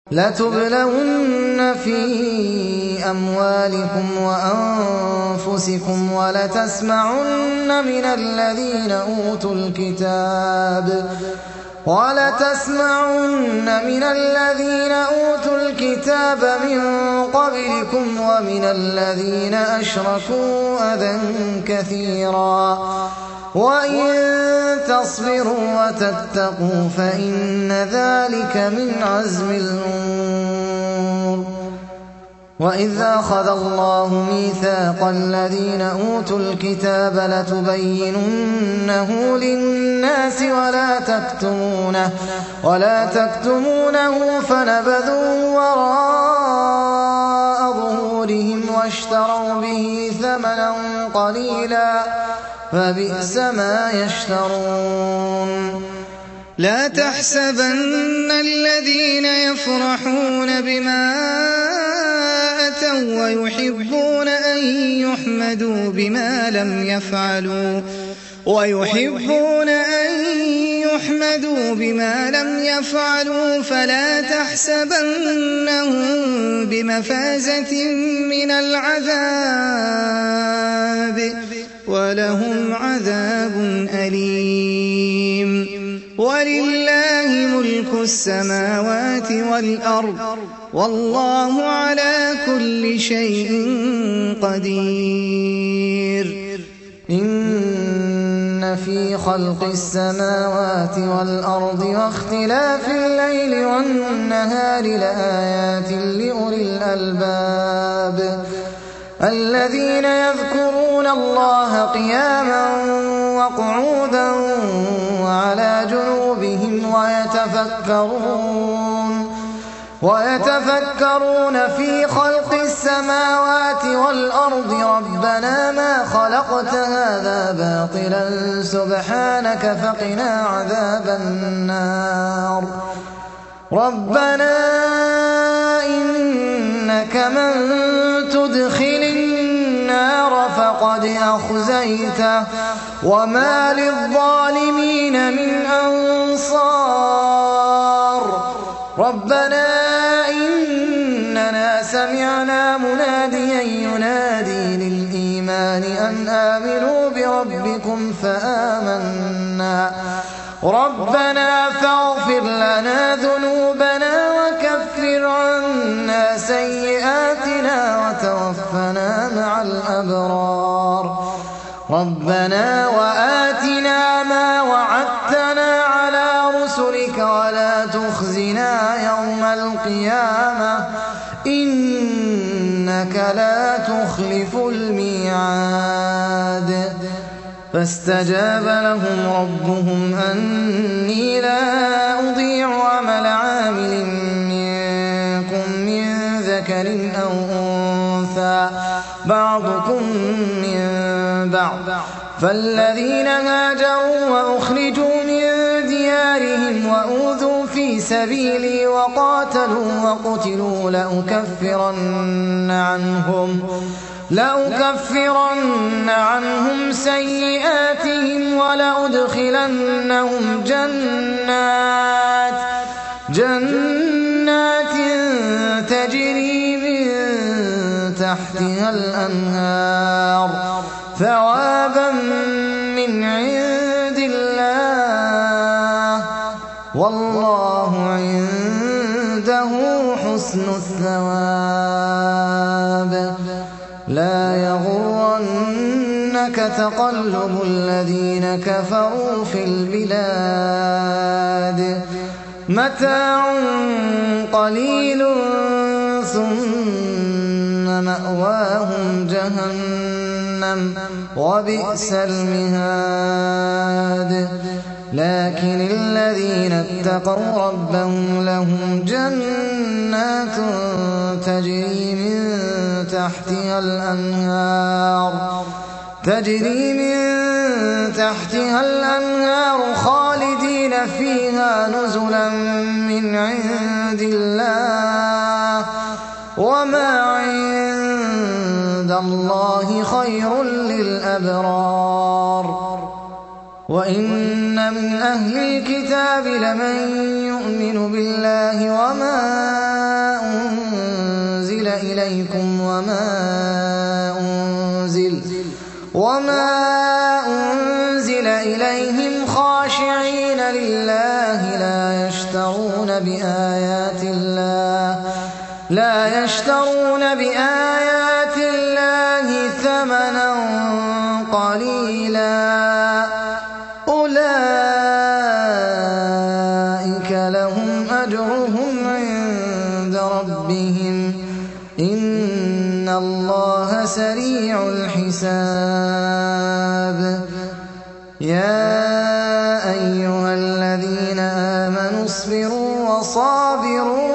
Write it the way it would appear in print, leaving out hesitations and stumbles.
لَتُبْلَوُنَّ فِي أَمْوَالِكُمْ وَأَنفُسِكُمْ وَلَتَسْمَعُنَّ مِنَ الَّذِينَ أُوتُوا الْكِتَابَ مِن قَبْلِكُمْ وَمِنَ الَّذِينَ أَشْرَكُوا أَذًى كَثِيرًا وَإِن تَصْبِرُوا وَتَتَّقُوا فَإِنَّ ذَلِكَ مِنْ عَزْمِ الْأُمُورِ. وَإِذْ أَخَذَ اللَّهُ مِيثَاقَ الَّذِينَ أُوتُوا الْكِتَابَ لَتُبَيِّنُنَّهُ لِلنَّاسِ وَلَا تَكْتُمُونَهُ فَنَبَذُوهُ وَرَاءَ ظُهُورِهِمْ وَاشْتَرَوْا بِهِ ثَمَنًا قَلِيلًا فَبِئْسَ ما يشترون. لا تحسبن الذين يفرحون بما أتوا ويحبون أن يحمدوا بما لم يفعلوا فلا تحسبنهم بمفازة من العذاب ولهم عذاب أليم. ولله ملك السماوات والأرض والله على كل شيء قدير. إن في خلق السماوات والأرض واختلاف الليل والنهار لآيات لأولي الألباب الذين يذكرون الله قياما وقعودا وعلى جنوبهم ويتفكرون في خلق السماوات والأرض ربنا ما خلقت هذا باطلا سبحانك فقنا عذاب النار. ربنا إنك من تدخل النار فقد أخزيته وما للظالمين من أنصار. ربنا إننا سمعنا مناديا ينادي للإيمان أن آمنوا بربكم فآمنا ربنا فاغفر لنا ذنوبنا وكفر عنا سيئاتنا وتوفنا مع الأبرار. ربنا وآتنا ما وعدتنا على رسلك ولا تخزنا يوم القيامة إنك لا تخلف الميعاد. فاستجاب لهم ربهم أني لا أضيع عمل عامل منكم من ذكر أو أنثى بعضكم من بعض فالذين هاجروا وأخرجوا من ديارهم وأوذوا في سبيلي وقاتلوا وقتلوا لأكفرن عنهم سيئاتهم ولأدخلنهم جنات تجري من تحتها الأنهار ثوابا من عند الله والله عنده حسن الثواب. لا يغرنك تقلب الذين كفروا في البلاد متاع قليل ثم مأواهم جهنم وبئس المهاد. لكن الذين اتقوا ربهم لهم جنات تجري من تحتها الأنهار خالدين فيها نزلا من عند الله وما عند الله خير للأبرار. وإن من أهل الكتاب لمن يؤمن بالله وما إليكم وما أنزل إليهم خاشعين لله لا يشترون بآيات الله ثمنا قليلا أولئك لهم أجرهم عند ربهم إن الله سريع الحساب يا أيها الذين آمنوا اصبروا وصابروا